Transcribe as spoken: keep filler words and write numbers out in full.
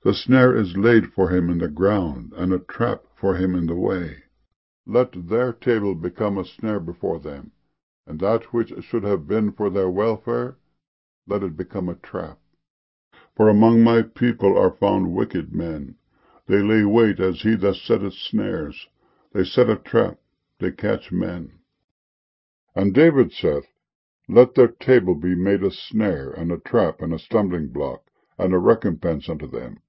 The snare is laid for him in the ground, and a trap for him in the way. Let their table become a snare before them, and that which should have been for their welfare, let it become a trap. For among my people are found wicked men. They lay wait as he that setteth snares. They set a trap, they catch men. And David saith, Let their table be made a snare, and a trap, and a stumbling block, and a recompense unto them.